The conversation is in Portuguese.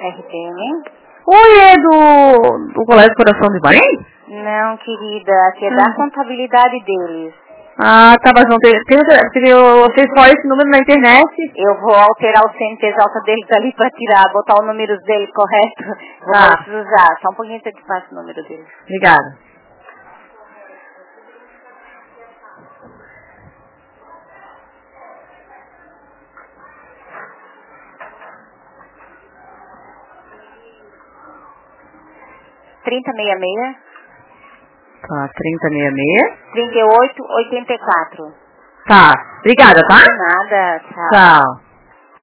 RPM? Oi, é do Colégio Coração de Bahia? Não, querida, aqui é da contabilidade deles. Ah, tá, mas não tem, eu achei só esse número na internet. Eu vou alterar o CNPJ deles ali pra tirar, botar o número deles correto. Vou precisar. Só um pouquinho que eu te passo o número deles. Obrigada. Tá, 3066. 3884. Tá, obrigada, tá? De nada, tchau. Tchau.